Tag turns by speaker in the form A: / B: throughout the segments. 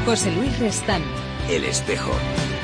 A: José Luis Restán.
B: El Espejo.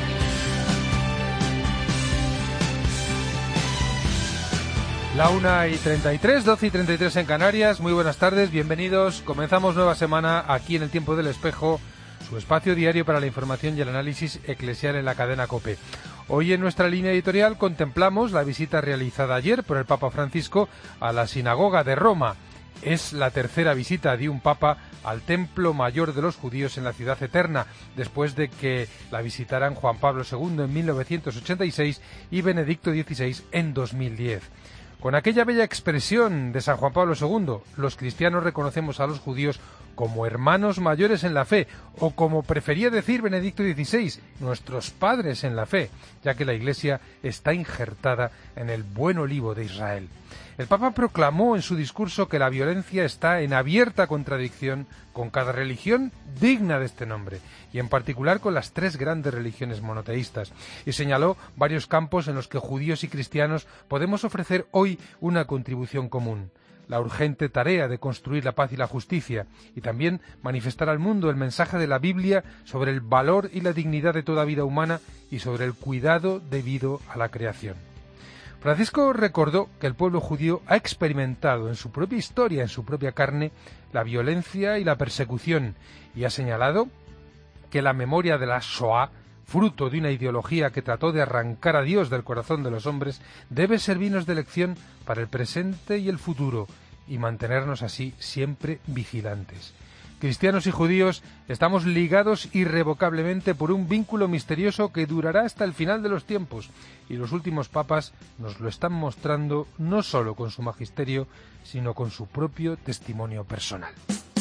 C: La 1:33, 12:33 en Canarias. Muy buenas tardes, bienvenidos. Comenzamos nueva semana aquí en El Tiempo del Espejo, su espacio diario para la información y el análisis eclesial en la cadena COPE. Hoy en nuestra línea editorial contemplamos la visita realizada ayer por el Papa Francisco a la Sinagoga de Roma. Es la tercera visita de un papa al Templo Mayor de los Judíos en la Ciudad Eterna, después de que la visitaran Juan Pablo II en 1986 y Benedicto XVI en 2010. Con aquella bella expresión de San Juan Pablo II, los cristianos reconocemos a los judíos como hermanos mayores en la fe, o como prefería decir Benedicto XVI, nuestros padres en la fe, ya que la Iglesia está injertada en el buen olivo de Israel. El Papa proclamó en su discurso que la violencia está en abierta contradicción con cada religión digna de este nombre, y en particular con las tres grandes religiones monoteístas, y señaló varios campos en los que judíos y cristianos podemos ofrecer hoy una contribución común: la urgente tarea de construir la paz y la justicia, y también manifestar al mundo el mensaje de la Biblia sobre el valor y la dignidad de toda vida humana y sobre el cuidado debido a la creación. Francisco recordó que el pueblo judío ha experimentado en su propia historia, en su propia carne, la violencia y la persecución, y ha señalado que la memoria de la Shoah, fruto de una ideología que trató de arrancar a Dios del corazón de los hombres, debe servirnos de lección para el presente y el futuro, y mantenernos así siempre vigilantes. Cristianos y judíos estamos ligados irrevocablemente por un vínculo misterioso que durará hasta el final de los tiempos, y los últimos papas nos lo están mostrando no solo con su magisterio, sino con su propio testimonio personal.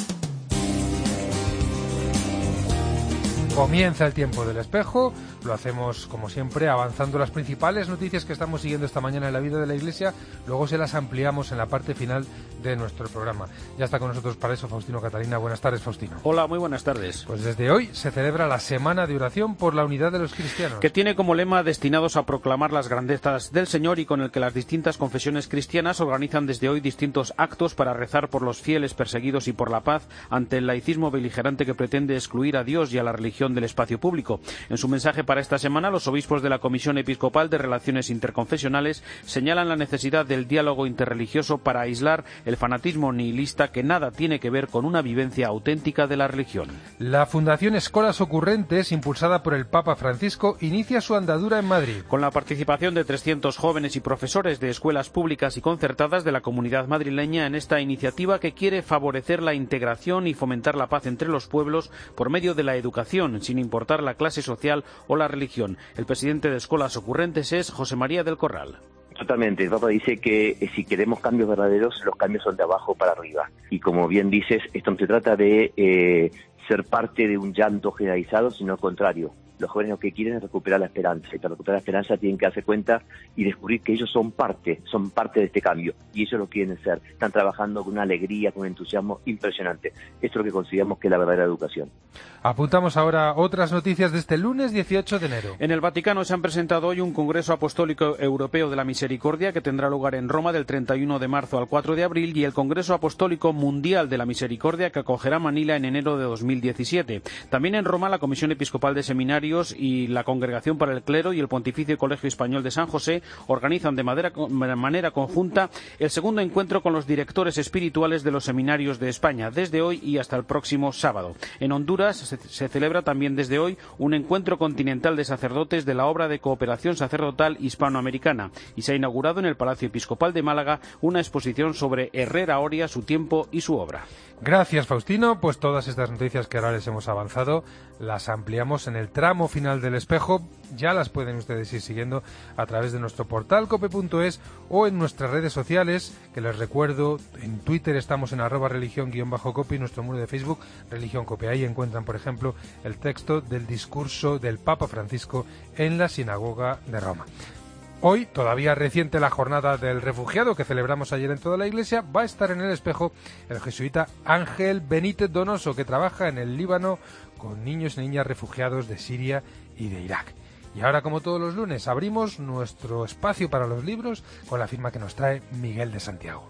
C: Comienza el Tiempo del Espejo, lo hacemos como siempre avanzando las principales noticias que estamos siguiendo esta mañana en la vida de la Iglesia, luego se las ampliamos en la parte final de nuestro programa. Ya está con nosotros para eso Faustino Catalina. Buenas tardes, Faustino.
D: Hola, muy buenas tardes.
C: Pues desde hoy se celebra la Semana de Oración por la Unidad de los Cristianos,
D: que tiene como lema destinados a proclamar las grandezas del Señor, y con el que las distintas confesiones cristianas organizan desde hoy distintos actos para rezar por los fieles perseguidos y por la paz ante el laicismo beligerante que pretende excluir a Dios y a la religión del espacio público. En su mensaje para esta semana, los obispos de la Comisión Episcopal de Relaciones Interconfesionales señalan la necesidad del diálogo interreligioso para aislar el fanatismo nihilista que nada tiene que ver con una vivencia auténtica de la religión.
C: La Fundación Escolas Ocurrentes, impulsada por el Papa Francisco, inicia su andadura en Madrid.
D: Con la participación de 300 jóvenes y profesores de escuelas públicas y concertadas de la comunidad madrileña en esta iniciativa que quiere favorecer la integración y fomentar la paz entre los pueblos por medio de la educación, sin importar la clase social o la religión. El presidente de Escolas Ocurrentes es José María del Corral.
E: Totalmente. El Papa dice que si queremos cambios verdaderos, los cambios son de abajo para arriba. Y como bien dices, esto no se trata de ser parte de un llanto generalizado, sino al contrario. Los jóvenes lo que quieren es recuperar la esperanza, y para recuperar la esperanza tienen que darse cuenta y descubrir que ellos son parte de este cambio, y ellos lo quieren ser. Están trabajando con una alegría, con un entusiasmo impresionante. Esto es lo que consideramos que es la verdadera educación.
C: Apuntamos ahora otras noticias de este lunes 18 de enero.
D: En el Vaticano se han presentado hoy un Congreso Apostólico Europeo de la Misericordia que tendrá lugar en Roma del 31 de marzo al 4 de abril, y el Congreso Apostólico Mundial de la Misericordia que acogerá Manila en enero de 2017. También en Roma la Comisión Episcopal de Seminarios y la Congregación para el Clero y el Pontificio Colegio Español de San José organizan de manera conjunta el segundo encuentro con los directores espirituales de los seminarios de España, desde hoy y hasta el próximo sábado. En Honduras se celebra también desde hoy un encuentro continental de sacerdotes de la obra de cooperación sacerdotal hispanoamericana, y se ha inaugurado en el Palacio Episcopal de Málaga una exposición sobre Herrera Oria, su tiempo y su obra.
C: Gracias, Faustino. Pues todas estas noticias que ahora les hemos avanzado las ampliamos en el tramo final del Espejo. Ya las pueden ustedes ir siguiendo a través de nuestro portal cope.es o en nuestras redes sociales, que les recuerdo, en Twitter estamos en @religión_cope y nuestro muro de Facebook Religión Cope. Ahí encuentran, por ejemplo, el texto del discurso del Papa Francisco en la Sinagoga de Roma. Hoy, todavía reciente la jornada del refugiado que celebramos ayer en toda la Iglesia, va a estar en el Espejo el jesuita Ángel Benítez Donoso, que trabaja en el Líbano con niños y niñas refugiados de Siria y de Irak. Y ahora, como todos los lunes, abrimos nuestro espacio para los libros con la firma que nos trae Miguel de Santiago.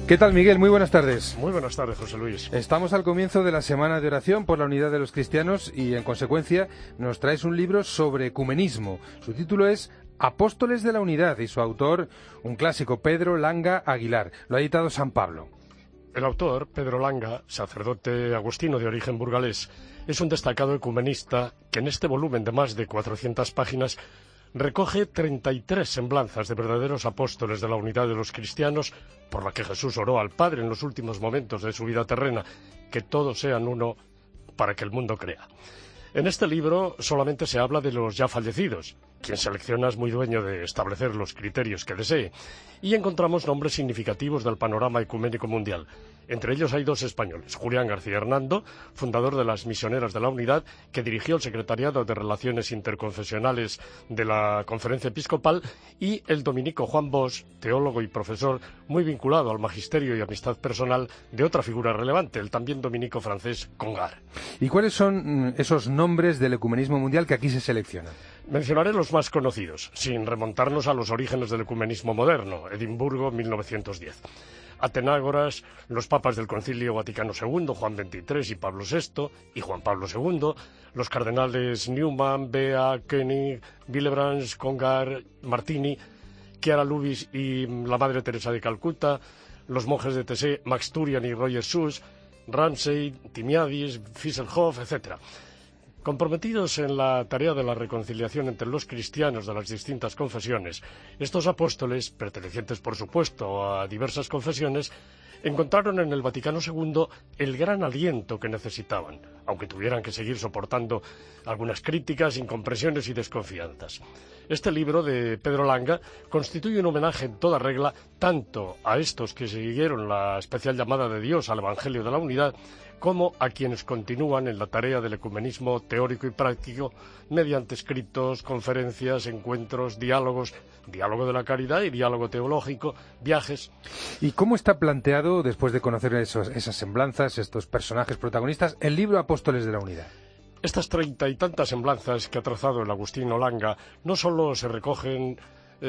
C: ¿Qué tal, Miguel? Muy buenas tardes.
A: Muy buenas tardes, José Luis.
C: Estamos al comienzo de la Semana de Oración por la Unidad de los Cristianos y, en consecuencia, nos traes un libro sobre ecumenismo. Su título es Apóstoles de la Unidad y su autor, un clásico, Pedro Langa Aguilar. Lo ha editado San Pablo.
A: El autor, Pedro Langa, sacerdote agustino de origen burgalés, es un destacado ecumenista que en este volumen de más de 400 páginas recoge 33 semblanzas de verdaderos apóstoles de la unidad de los cristianos, por la que Jesús oró al Padre en los últimos momentos de su vida terrena, que todos sean uno para que el mundo crea. En este libro solamente se habla de los ya fallecidos. Quien selecciona es muy dueño de establecer los criterios que desee, y encontramos nombres significativos del panorama ecuménico mundial. Entre ellos hay dos españoles: Julián García Hernando, fundador de las Misioneras de la Unidad, que dirigió el Secretariado de Relaciones Interconfesionales de la Conferencia Episcopal, y el dominico Juan Bosch, teólogo y profesor muy vinculado al magisterio y amistad personal de otra figura relevante, el también dominico francés Congar.
C: ¿Y cuáles son esos nombres del ecumenismo mundial que aquí se seleccionan?
A: Mencionaré los más conocidos, sin remontarnos a los orígenes del ecumenismo moderno, Edimburgo, 1910. Atenágoras, los papas del Concilio Vaticano II, Juan XXIII y Pablo VI, y Juan Pablo II, los cardenales Newman, Bea, Koenig, Willebrand, Congar, Martini, Chiara Lubis y la Madre Teresa de Calcuta, los monjes de Tessé, Max Turian y Roger Schuss, Ramsey, Timiadis, Fisselhoff, etc. Comprometidos en la tarea de la reconciliación entre los cristianos de las distintas confesiones, estos apóstoles, pertenecientes por supuesto a diversas confesiones, encontraron en el Vaticano II el gran aliento que necesitaban, aunque tuvieran que seguir soportando algunas críticas, incompresiones y desconfianzas. Este libro de Pedro Langa constituye un homenaje en toda regla tanto a estos que siguieron la especial llamada de Dios al Evangelio de la Unidad, como a quienes continúan en la tarea del ecumenismo teórico y práctico mediante escritos, conferencias, encuentros, diálogos, diálogo de la caridad y diálogo teológico, viajes.
C: ¿Y cómo está planteado, después de conocer esas semblanzas, estos personajes protagonistas, el libro Apóstoles de la Unidad?
A: Estas 30 y tantas semblanzas que ha trazado el agustino Langa no solo se recogen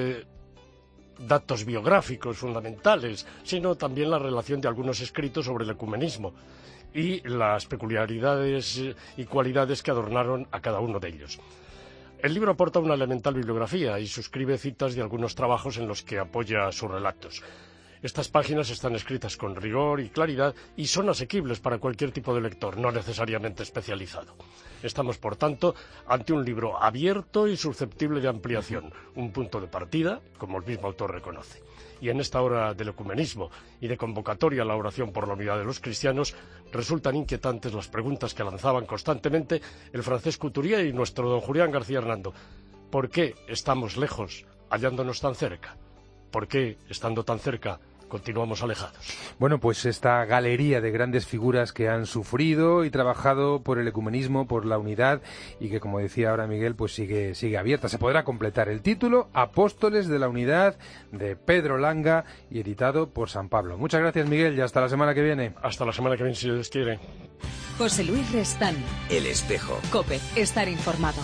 A: datos biográficos fundamentales, sino también la relación de algunos escritos sobre el ecumenismo y las peculiaridades y cualidades que adornaron a cada uno de ellos. El libro aporta una elemental bibliografía y suscribe citas de algunos trabajos en los que apoya sus relatos. Estas páginas están escritas con rigor y claridad y son asequibles para cualquier tipo de lector, no necesariamente especializado. Estamos, por tanto, ante un libro abierto y susceptible de ampliación, un punto de partida, como el mismo autor reconoce. Y en esta hora del ecumenismo y de convocatoria a la oración por la unidad de los cristianos, resultan inquietantes las preguntas que lanzaban constantemente el francés Couturier y nuestro don Julián García Hernando. ¿Por qué estamos lejos, hallándonos tan cerca? ¿Por qué, estando tan cerca, continuamos alejados?
C: Bueno, pues esta galería de grandes figuras que han sufrido y trabajado por el ecumenismo, por la unidad, y que, como decía ahora Miguel, pues sigue abierta. Se podrá completar el título Apóstoles de la Unidad, de Pedro Langa, y editado por San Pablo. Muchas gracias, Miguel, y hasta la semana que viene.
A: Hasta la semana que viene, si Dios quiere.
B: José Luis Restán.
F: El Espejo.
B: COPE. Estar informado.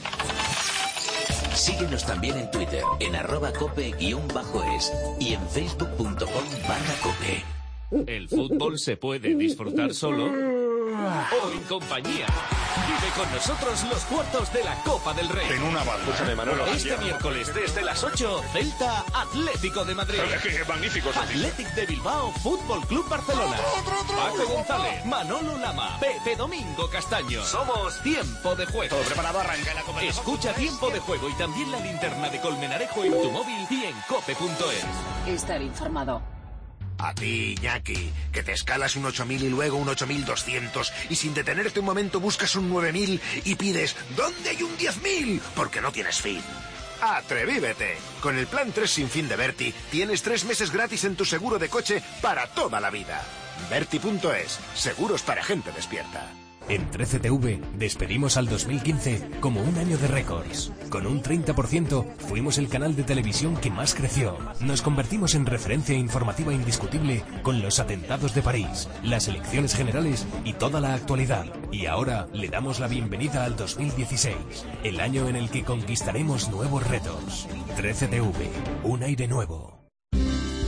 F: Síguenos también en Twitter, en @cope_es y en facebook.com/cope.
G: El fútbol se puede disfrutar solo o en compañía. Vive con nosotros los cuartos de la Copa del Rey.
H: En una banda. Escúchame, Manolo.
G: Este miércoles desde las 8, Celta Atlético de Madrid.
H: ¡Qué magnífico!
G: Athletic de Bilbao, Fútbol Club Barcelona. Paco González, Manolo Lama, Pepe Domingo Castaño. Somos Tiempo de Juego.
H: Todo preparado, arranca la Copa.
G: Escucha Tiempo de Juego y también la linterna de Colmenarejo en tu móvil y en cope.es.
B: Estar informado.
H: A ti, Iñaki, que te escalas un 8000 y luego un 8200 y sin detenerte un momento buscas un 9000 y pides ¿dónde hay un 10000? Porque no tienes fin. ¡Atrevívete! Con el plan 3 sin fin de Berti tienes 3 meses gratis en tu seguro de coche para toda la vida. Berti.es, seguros para gente despierta.
I: En 13TV despedimos al 2015 como un año de récords. Con un 30% fuimos el canal de televisión que más creció. Nos convertimos en referencia informativa indiscutible con los atentados de París, las elecciones generales y toda la actualidad. Y ahora le damos la bienvenida al 2016, el año en el que conquistaremos nuevos retos. 13TV, un aire nuevo.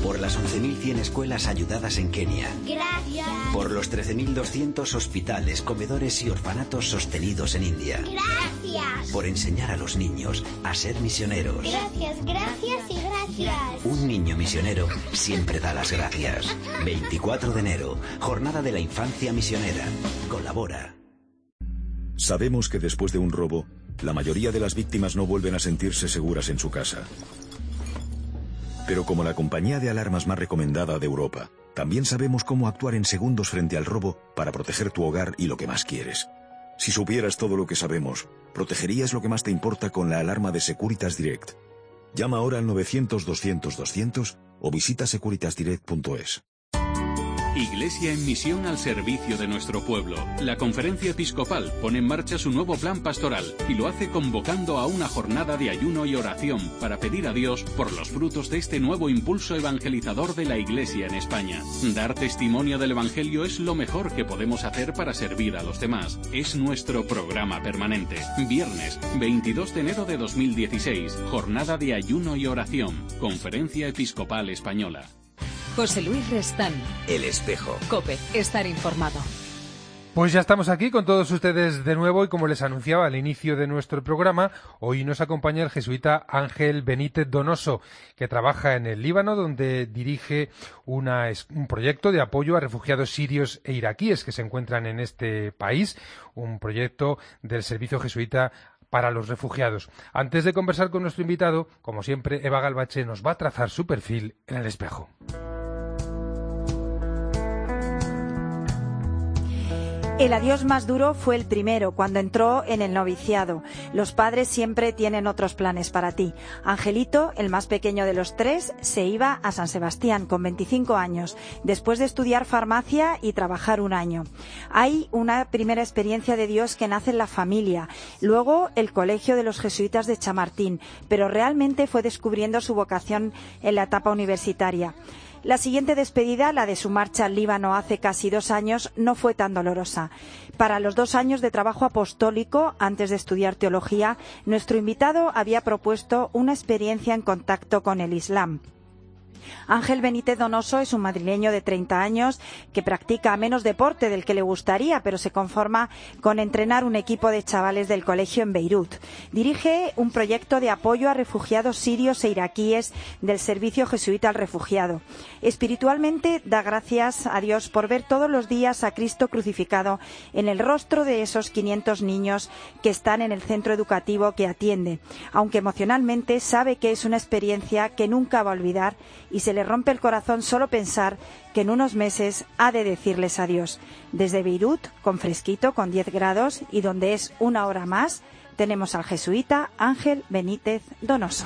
J: Por las 11.100 escuelas ayudadas en Kenia.
K: Gracias.
J: Por los 13.200 hospitales, comedores y orfanatos sostenidos en India.
K: Gracias.
J: Por enseñar a los niños a ser misioneros.
K: Gracias, gracias y gracias.
J: Un niño misionero siempre da las gracias. 24 de enero, Jornada de la Infancia Misionera. Colabora.
L: Sabemos que después de un robo, la mayoría de las víctimas no vuelven a sentirse seguras en su casa. Pero como la compañía de alarmas más recomendada de Europa, también sabemos cómo actuar en segundos frente al robo para proteger tu hogar y lo que más quieres. Si supieras todo lo que sabemos, protegerías lo que más te importa con la alarma de Securitas Direct. Llama ahora al 900-200-200 o visita securitasdirect.es.
M: Iglesia en misión al servicio de nuestro pueblo. La Conferencia Episcopal pone en marcha su nuevo plan pastoral y lo hace convocando a una jornada de ayuno y oración para pedir a Dios por los frutos de este nuevo impulso evangelizador de la Iglesia en España. Dar testimonio del Evangelio es lo mejor que podemos hacer para servir a los demás. Es nuestro programa permanente. Viernes, 22 de enero de 2016, jornada de ayuno y oración. Conferencia Episcopal Española.
B: José Luis Restán.
F: El Espejo.
B: COPE. Estar informado.
C: Pues ya estamos aquí con todos ustedes de nuevo y como les anunciaba al inicio de nuestro programa, hoy nos acompaña el jesuita Ángel Benítez Donoso, que trabaja en el Líbano, donde dirige un proyecto de apoyo a refugiados sirios e iraquíes que se encuentran en este país, un proyecto del Servicio Jesuita para los Refugiados. Antes de conversar con nuestro invitado, como siempre, Eva Galbache nos va a trazar su perfil en el espejo.
N: El adiós más duro fue el primero, cuando entró en el noviciado. Los padres siempre tienen otros planes para ti. Angelito, el más pequeño de los tres, se iba a San Sebastián con 25 años, después de estudiar farmacia y trabajar un año. Hay una primera experiencia de Dios que nace en la familia, luego el colegio de los jesuitas de Chamartín, pero realmente fue descubriendo su vocación en la etapa universitaria. La siguiente despedida, la de su marcha al Líbano hace casi 2 años, no fue tan dolorosa. Para los 2 años de trabajo apostólico, antes de estudiar teología, nuestro invitado había propuesto una experiencia en contacto con el Islam. Ángel Benítez Donoso es un madrileño de 30 años que practica menos deporte del que le gustaría, pero se conforma con entrenar un equipo de chavales del colegio en Beirut. Dirige un proyecto de apoyo a refugiados sirios e iraquíes del Servicio Jesuita al Refugiado. Espiritualmente da gracias a Dios por ver todos los días a Cristo crucificado en el rostro de esos 500 niños que están en el centro educativo que atiende, aunque emocionalmente sabe que es una experiencia que nunca va a olvidar y se le rompe el corazón solo pensar que en unos meses ha de decirles adiós. Desde Beirut, con fresquito, con 10 grados y donde es 1 hora más, tenemos al jesuita Ángel Benítez Donoso.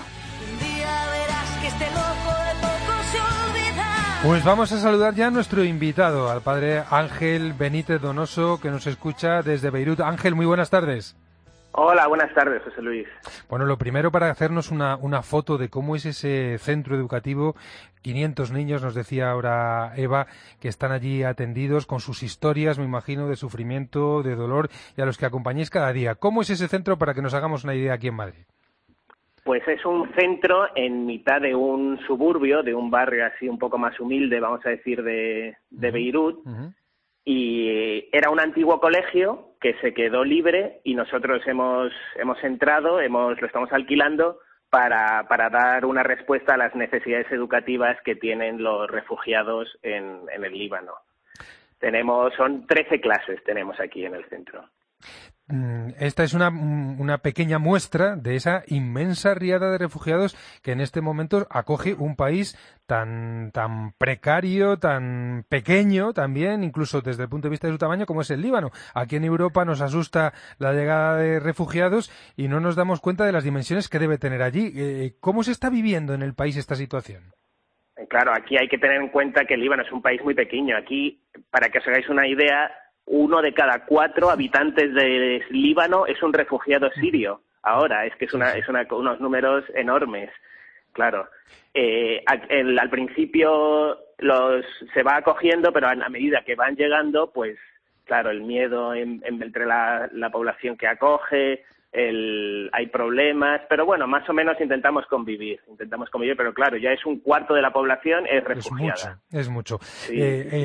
C: Pues vamos a saludar ya a nuestro invitado, al padre Ángel Benítez Donoso, que nos escucha desde Beirut. Ángel, muy buenas tardes.
O: Hola, buenas tardes, José Luis.
C: Bueno, lo primero, para hacernos una foto de cómo es ese centro educativo, 500 niños, nos decía ahora Eva, que están allí atendidos con sus historias, me imagino, de sufrimiento, de dolor, y a los que acompañáis cada día. ¿Cómo es ese centro para que nos hagamos una idea aquí en Madrid?
O: Pues es un centro en mitad de un suburbio, de un barrio así un poco más humilde, vamos a decir, de Beirut. Y era un antiguo colegio que se quedó libre y nosotros hemos entrado, lo estamos alquilando para dar una respuesta a las necesidades educativas que tienen los refugiados en el Líbano. Son 13 clases tenemos aquí en el centro.
C: Esta es una pequeña muestra de esa inmensa riada de refugiados que en este momento acoge un país tan precario, tan pequeño también, incluso desde el punto de vista de su tamaño, como es el Líbano. Aquí en Europa nos asusta la llegada de refugiados y no nos damos cuenta de las dimensiones que debe tener allí. ¿Cómo se está viviendo en el país esta situación?
O: Claro, aquí hay que tener en cuenta que el Líbano es un país muy pequeño. Aquí, para que os hagáis una idea, 1 de cada 4 habitantes del Líbano es un refugiado sirio. Ahora, es que unos números enormes. Claro, al principio se va acogiendo, pero a medida que van llegando, pues claro, el miedo entre la población que acoge, hay problemas, pero bueno, más o menos intentamos convivir, pero claro, ya es un cuarto de la población es refugiada.
C: Es mucho.
O: Sí.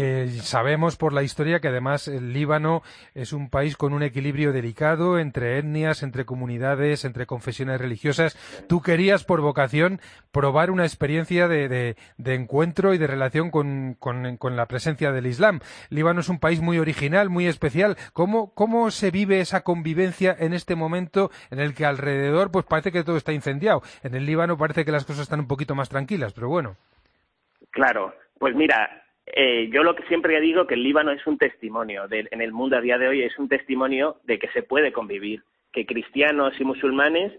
C: Sabemos por la historia que además el Líbano es un país con un equilibrio delicado entre etnias, entre comunidades, entre confesiones religiosas. Tú querías, por vocación, probar una experiencia de encuentro y de relación con la presencia del Islam. Líbano es un país muy original, muy especial. ¿Cómo se vive esa convivencia en este momento en el que alrededor pues parece que todo está incendiado? En el Líbano parece que las cosas están un poquito más tranquilas, pero bueno.
O: Claro, pues mira, yo lo que siempre digo que el Líbano es un testimonio, en el mundo a día de hoy es un testimonio de que se puede convivir, que cristianos y musulmanes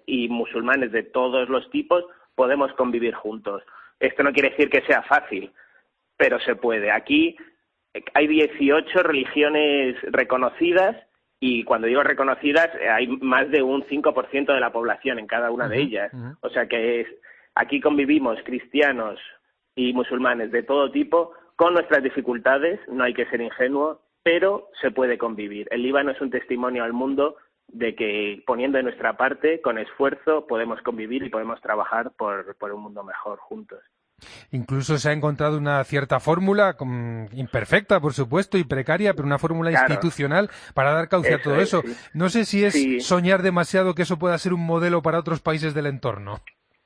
O: de todos los tipos podemos convivir juntos. Esto no quiere decir que sea fácil, pero se puede. Aquí hay 18 religiones reconocidas, y cuando digo reconocidas, hay más de un 5% de la población en cada una de ellas. O sea que aquí convivimos cristianos y musulmanes de todo tipo, con nuestras dificultades, no hay que ser ingenuo, pero se puede convivir. El Líbano es un testimonio al mundo de que poniendo de nuestra parte, con esfuerzo, podemos convivir y podemos trabajar por un mundo mejor juntos.
C: Incluso se ha encontrado una cierta fórmula, imperfecta, por supuesto, y precaria, pero una fórmula institucional para dar cauce a todo eso. Sí. No sé si es soñar demasiado que eso pueda ser un modelo para otros países del entorno.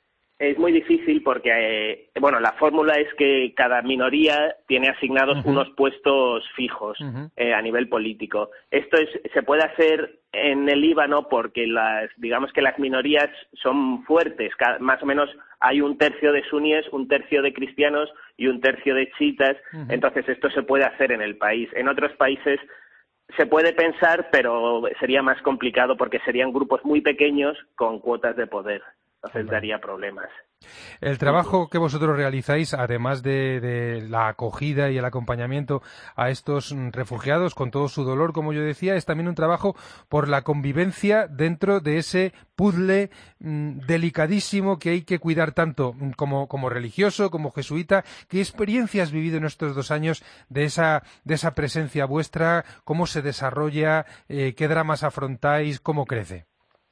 O: Es muy difícil porque, la fórmula es que cada minoría tiene asignados unos puestos fijos a nivel político. Esto se puede hacer en el Líbano porque digamos que las minorías son fuertes. Más o menos hay un tercio de suníes, un tercio de cristianos y un tercio de chiitas. Entonces esto se puede hacer en el país. En otros países se puede pensar, pero sería más complicado porque serían grupos muy pequeños con cuotas de poder. Entonces daría problemas.
C: El trabajo que vosotros realizáis, además de la acogida y el acompañamiento a estos refugiados con todo su dolor, como yo decía, es también un trabajo por la convivencia dentro de ese puzzle delicadísimo que hay que cuidar tanto como religioso, como jesuita. ¿Qué experiencia has vivido en estos 2 años de esa presencia vuestra? ¿Cómo se desarrolla? ¿Qué dramas afrontáis? ¿Cómo crece?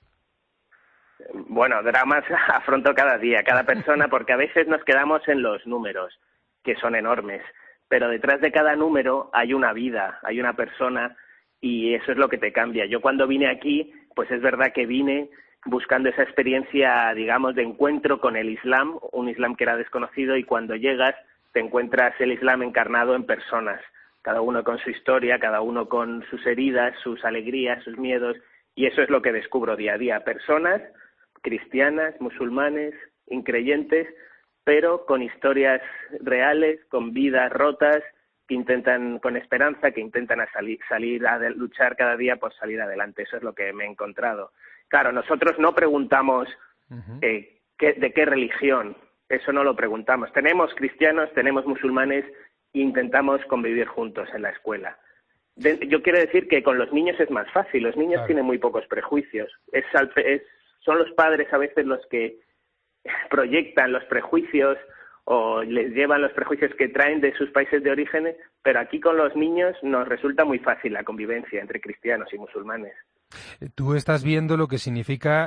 O: Bueno, dramas afronto cada día, cada persona, porque a veces nos quedamos en los números, que son enormes, pero detrás de cada número hay una vida, hay una persona, y eso es lo que te cambia. Yo cuando vine aquí, pues es verdad que vine buscando esa experiencia, digamos, de encuentro con el Islam, un Islam que era desconocido, y cuando llegas te encuentras el Islam encarnado en personas, cada uno con su historia, cada uno con sus heridas, sus alegrías, sus miedos, y eso es lo que descubro día a día, personas cristianas, musulmanes, increyentes, pero con historias reales, con vidas rotas, que intentan, con esperanza, que intentan salir a luchar cada día por salir adelante. Eso es lo que me he encontrado. Claro, nosotros no preguntamos de qué religión, eso no lo preguntamos. Tenemos cristianos, tenemos musulmanes e intentamos convivir juntos en la escuela. Yo quiero decir que con los niños es más fácil, los niños tienen muy pocos prejuicios. Son los padres a veces los que proyectan los prejuicios o les llevan los prejuicios que traen de sus países de origen, pero aquí con los niños nos resulta muy fácil la convivencia entre cristianos y musulmanes.
C: Tú estás viendo lo que significa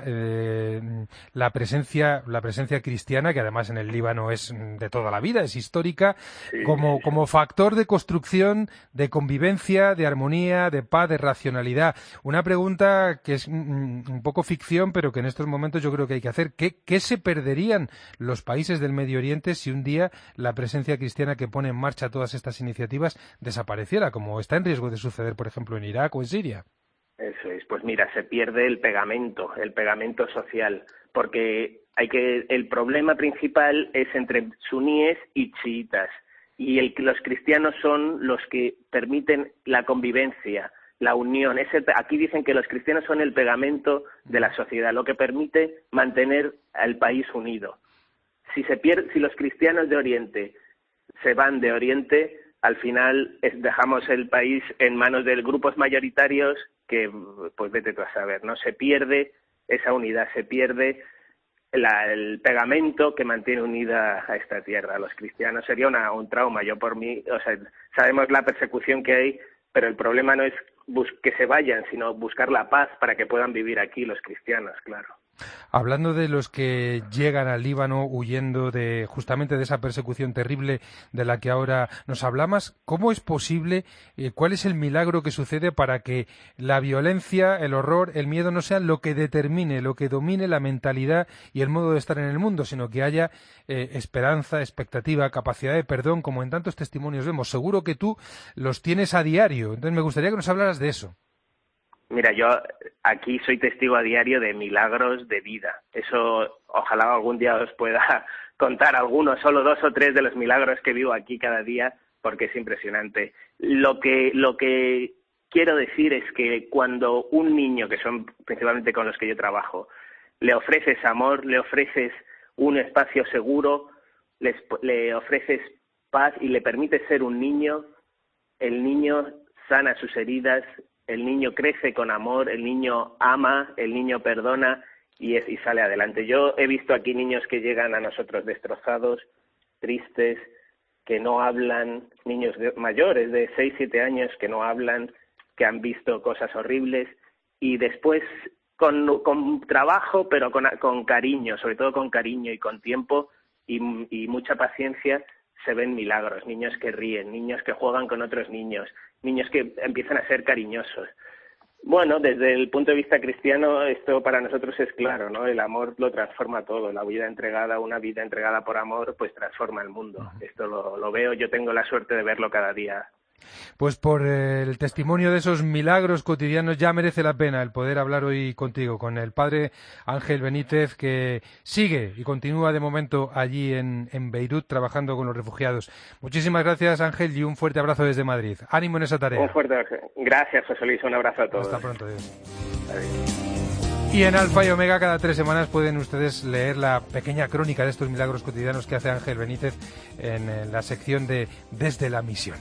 C: la presencia cristiana, que además en el Líbano es de toda la vida, es histórica, como factor de construcción, de convivencia, de armonía, de paz, de racionalidad. Una pregunta que es un poco ficción, pero que en estos momentos yo creo que hay que hacer. ¿Qué se perderían los países del Medio Oriente si un día la presencia cristiana que pone en marcha todas estas iniciativas desapareciera, como está en riesgo de suceder, por ejemplo, en Irak o en Siria?
O: Eso es, pues mira, se pierde el pegamento social, porque el problema principal es entre suníes y chiitas, y los cristianos son los que permiten la convivencia, la unión. Aquí dicen que los cristianos son el pegamento de la sociedad, lo que permite mantener al país unido. Si los cristianos de Oriente se van de Oriente, al final dejamos el país en manos de grupos mayoritarios que, pues vete tú a saber, ¿no? Se pierde esa unidad, se pierde el pegamento que mantiene unida a esta tierra. Los cristianos sería un trauma. Yo por mí, sabemos la persecución que hay, pero el problema no es que se vayan, sino buscar la paz para que puedan vivir aquí los cristianos, claro.
C: Hablando de los que llegan al Líbano huyendo justamente de esa persecución terrible de la que ahora nos hablamos, ¿cómo es posible, cuál es el milagro que sucede para que la violencia, el horror, el miedo no sean lo que determine, lo que domine la mentalidad y el modo de estar en el mundo, sino que haya esperanza, expectativa, capacidad de perdón, como en tantos testimonios vemos? Seguro que tú los tienes a diario, entonces me gustaría que nos hablaras de eso.
O: Mira, yo aquí soy testigo a diario de milagros de vida. Eso ojalá algún día os pueda contar algunos, solo 2 o 3 de los milagros que vivo aquí cada día, porque es impresionante. Lo que quiero decir es que cuando un niño, que son principalmente con los que yo trabajo, le ofreces amor, le ofreces un espacio seguro, le ofreces paz y le permites ser un niño, el niño sana sus heridas, el niño crece con amor, el niño ama, el niño perdona y sale adelante. Yo he visto aquí niños que llegan a nosotros destrozados, tristes, que no hablan, niños mayores de 6, 7 años que no hablan, que han visto cosas horribles y después con trabajo, pero con cariño, sobre todo con cariño y con tiempo y mucha paciencia, se ven milagros, niños que ríen, niños que juegan con otros niños, niños que empiezan a ser cariñosos. Bueno, desde el punto de vista cristiano esto para nosotros es claro, ¿no? El amor lo transforma todo, una vida entregada por amor, pues transforma el mundo. Esto lo veo, yo tengo la suerte de verlo cada día.
C: Pues por el testimonio de esos milagros cotidianos ya merece la pena el poder hablar hoy contigo, con el padre Ángel Benítez, que sigue y continúa de momento allí en Beirut trabajando con los refugiados. Muchísimas gracias, Ángel, y un fuerte abrazo desde Madrid. Ánimo en esa tarea.
O: Un fuerte abrazo. Gracias, José Luis, un abrazo a todos.
C: Hasta pronto, adiós. Y en Alfa y Omega cada 3 semanas pueden ustedes leer la pequeña crónica de estos milagros cotidianos que hace Ángel Benítez en la sección de Desde la Misión.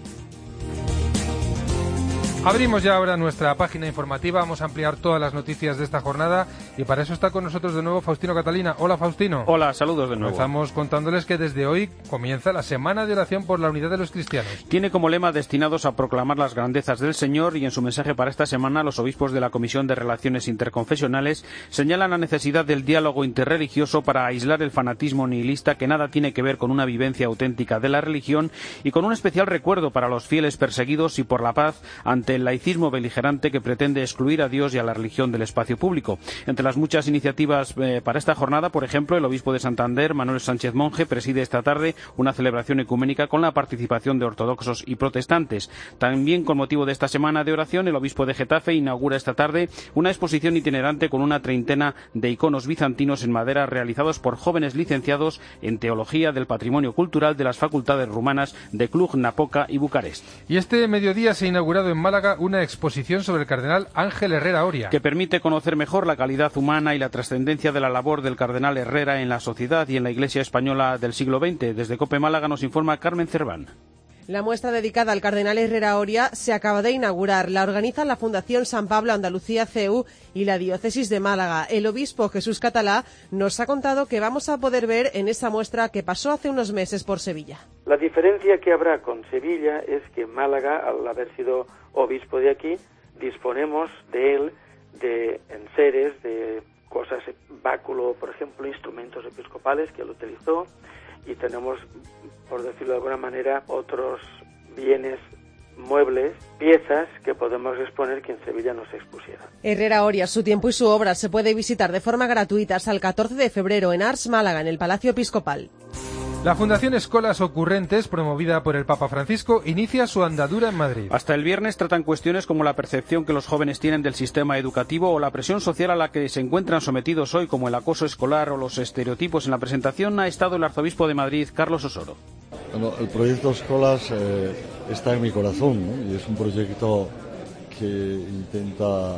C: Abrimos ya ahora nuestra página informativa, vamos a ampliar todas las noticias de esta jornada y para eso está con nosotros de nuevo Faustino Catalina. Hola, Faustino.
D: Hola, saludos de nuevo.
C: Comenzamos contándoles que desde hoy comienza la Semana de Oración por la Unidad de los Cristianos.
D: Tiene como lema destinados a proclamar las grandezas del Señor y en su mensaje para esta semana los obispos de la Comisión de Relaciones Interconfesionales señalan la necesidad del diálogo interreligioso para aislar el fanatismo nihilista que nada tiene que ver con una vivencia auténtica de la religión y con un especial recuerdo para los fieles perseguidos y por la paz ante el laicismo beligerante que pretende excluir a Dios y a la religión del espacio público. Entre las muchas iniciativas para esta jornada, por ejemplo, el obispo de Santander, Manuel Sánchez Monje, preside esta tarde una celebración ecuménica con la participación de ortodoxos y protestantes. También con motivo de esta semana de oración, el obispo de Getafe inaugura esta tarde una exposición itinerante con una treintena de iconos bizantinos en madera realizados por jóvenes licenciados en Teología del Patrimonio Cultural de las facultades rumanas de Cluj-Napoca y Bucarest.
C: Y este mediodía se ha inaugurado en Málaga una exposición sobre el cardenal Ángel Herrera Oria,
D: que permite conocer mejor la calidad humana y la trascendencia de la labor del cardenal Herrera en la sociedad y en la Iglesia española del siglo XX. Desde COPE Málaga nos informa Carmen Cerván.
P: La muestra dedicada al cardenal Herrera Oria se acaba de inaugurar. La organizan la Fundación San Pablo Andalucía CEU y la Diócesis de Málaga. El obispo Jesús Catalá nos ha contado que vamos a poder ver en esa muestra que pasó hace unos meses por Sevilla.
Q: La diferencia que habrá con Sevilla es que Málaga, al haber sido obispo de aquí, disponemos de él, de enseres, de cosas, báculo, por ejemplo, instrumentos episcopales que él utilizó, y tenemos, por decirlo de alguna manera, otros bienes muebles, piezas que podemos exponer que en Sevilla no se expusiera.
P: Herrera Oria, su tiempo y su obra se puede visitar de forma gratuita hasta el 14 de febrero en Ars, Málaga, en el Palacio Episcopal.
C: La Fundación Escolas Ocurrentes, promovida por el Papa Francisco, inicia su andadura en Madrid.
D: Hasta el viernes tratan cuestiones como la percepción que los jóvenes tienen del sistema educativo o la presión social a la que se encuentran sometidos hoy, como el acoso escolar o los estereotipos. En la presentación ha estado el arzobispo de Madrid, Carlos Osoro.
R: Bueno, el proyecto Escolas está en mi corazón, ¿no? Y es un proyecto que intenta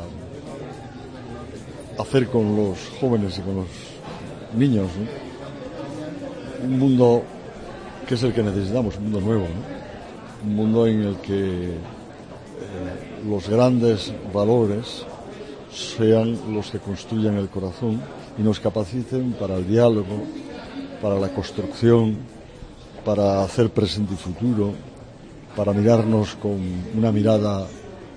R: hacer con los jóvenes y con los niños, ¿no? Un mundo que es el que necesitamos, un mundo nuevo, ¿no? Un mundo en el que los grandes valores sean los que construyan el corazón y nos capaciten para el diálogo, para la construcción, para hacer presente y futuro, para mirarnos con una mirada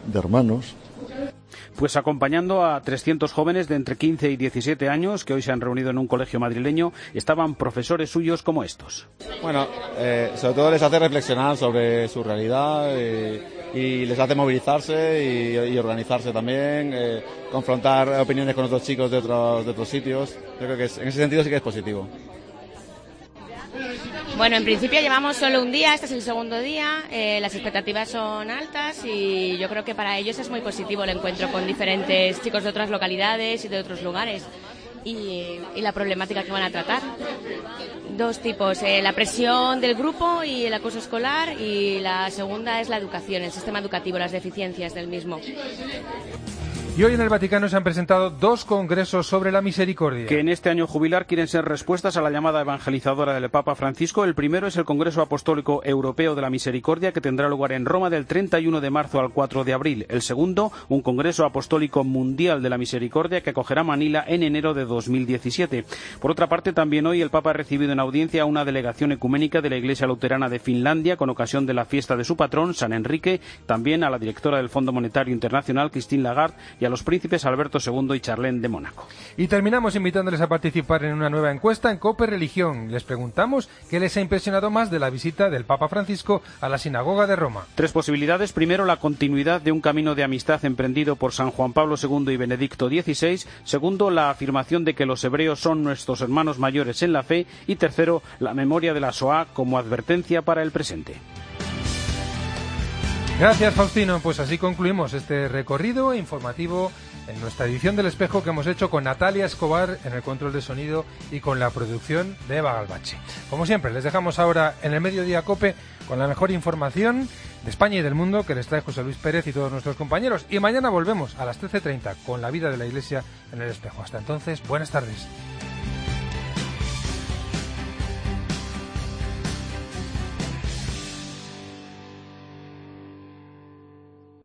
R: de hermanos.
D: Pues acompañando a 300 jóvenes de entre 15 y 17 años que hoy se han reunido en un colegio madrileño, estaban profesores suyos como estos.
S: Bueno, sobre todo les hace reflexionar sobre su realidad y les hace movilizarse y organizarse también, confrontar opiniones con otros chicos de otros sitios. Yo creo que en ese sentido sí que es positivo.
T: Bueno, en principio llevamos solo un día, este es el segundo día, las expectativas son altas y yo creo que para ellos es muy positivo el encuentro con diferentes chicos de otras localidades y de otros lugares y la problemática que van a tratar. Dos tipos, la presión del grupo y el acoso escolar, y la segunda es la educación, el sistema educativo, las deficiencias del mismo.
C: Y hoy en el Vaticano se han presentado 2 congresos sobre la misericordia.
D: Que en este año jubilar quieren ser respuestas a la llamada evangelizadora del Papa Francisco. El primero es el Congreso Apostólico Europeo de la Misericordia, que tendrá lugar en Roma del 31 de marzo al 4 de abril. El segundo, un Congreso Apostólico Mundial de la Misericordia, que acogerá Manila en enero de 2017. Por otra parte, también hoy el Papa ha recibido en audiencia a una delegación ecuménica de la Iglesia Luterana de Finlandia con ocasión de la fiesta de su patrón, San Enrique, también a la directora del Fondo Monetario Internacional, Christine Lagarde, y a los príncipes Alberto II y Charlene de Mónaco.
C: Y terminamos invitándoles a participar en una nueva encuesta en COPE Religión. Les preguntamos qué les ha impresionado más de la visita del Papa Francisco a la sinagoga de Roma.
D: 3 posibilidades. Primero, la continuidad de un camino de amistad emprendido por San Juan Pablo II y Benedicto XVI. Segundo, la afirmación de que los hebreos son nuestros hermanos mayores en la fe. Y tercero, la memoria de la Shoah como advertencia para el presente.
C: Gracias, Faustino. Pues así concluimos este recorrido informativo en nuestra edición del Espejo que hemos hecho con Natalia Escobar en el control de sonido y con la producción de Eva Galbache. Como siempre, les dejamos ahora en el Mediodía COPE con la mejor información de España y del mundo que les trae José Luis Pérez y todos nuestros compañeros. Y mañana volvemos a las 13:30 con la vida de la Iglesia en el Espejo. Hasta entonces, buenas tardes.